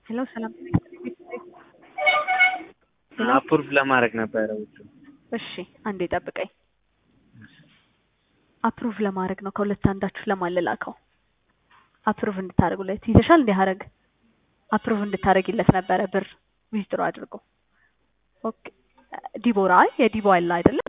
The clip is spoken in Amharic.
ሄሎ ሰላም ሄሎ አፕሩቭ ለማድረግ ነበረ ውጭ። እሺ አንዴ ጠብቀኝ። አፕሩቭ ለማድረግ ነው ከሁለት አንዳችሁ ለማለላከው አፕሩቭ እንድታደርጉለት ይዘሻል እንዴ ሀረግ አፕሩቭ እንድታደርጊለት ነበረ ብር ዊዝድሮ አድርጎ ኦኬ ዲቦራ የዲቦ አለ አይደለ